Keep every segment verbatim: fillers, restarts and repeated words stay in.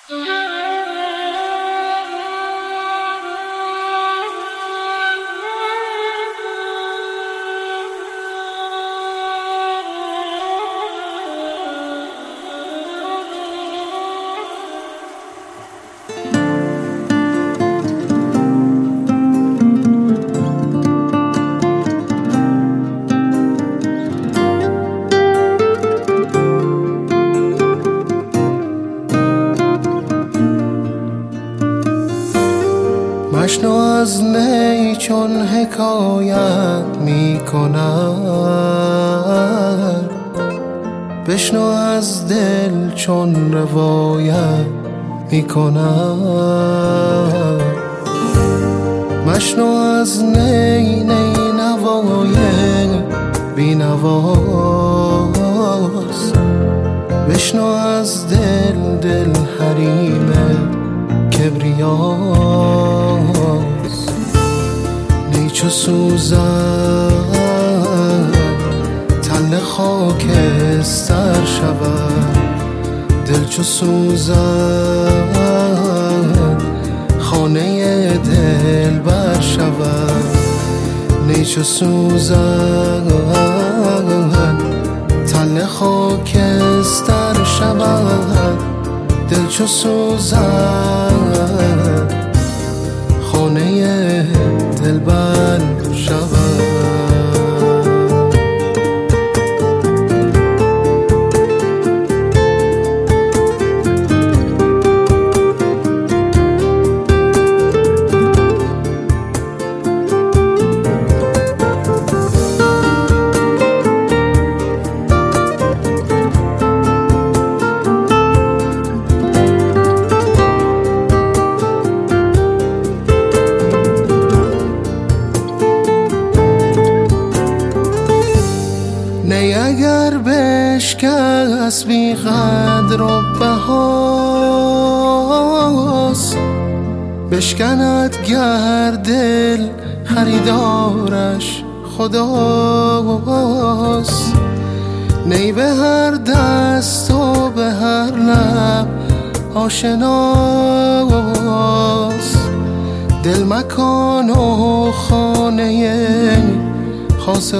مشنو از نی چون حکایت می کند، بشنو از دل چون روایت می کند. مشنو از نی نی نوای بی نواست، بشنو از دل دل حریم کبریاست. نی چو سوزن تل خاکستر شود، دل چو سوزن خانه دل بر شود. نی چو سوزن تل خاکستر شود، دل چو سوزن خانه دلبر شود. نی اگر بشکست بی قدر و بهاست، بشکند گر دل خریدارش خداست. نی به هر دست و به هر لب آشناست، دل مکان و خانه خاص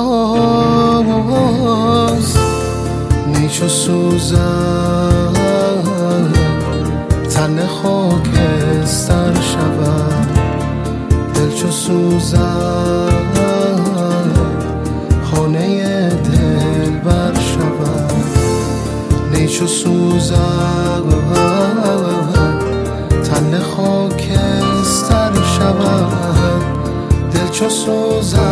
خداست. نی چو سوزن تن خاکستر شود، دل چو سوزن خانه دل بر شود. نی چو سوزن تن خاکستر شود، دل چو سوزن